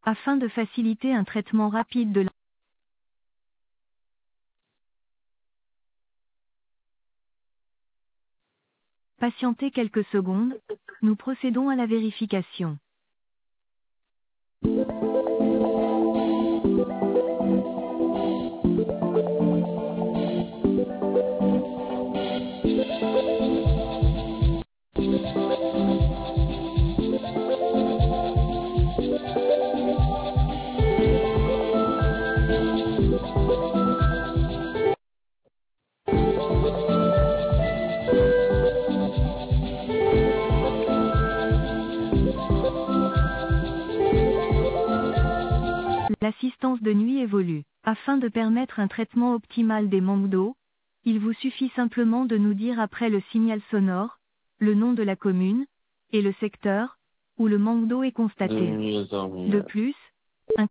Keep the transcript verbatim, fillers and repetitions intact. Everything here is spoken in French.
afin de faciliter un traitement rapide de la... Patientez quelques secondes, nous procédons à la vérification. L'assistance de nuit évolue. Afin de permettre un traitement optimal des manques d'eau, il vous suffit simplement de nous dire après le signal sonore, le nom de la commune, et le secteur, où le manque d'eau est constaté. De plus,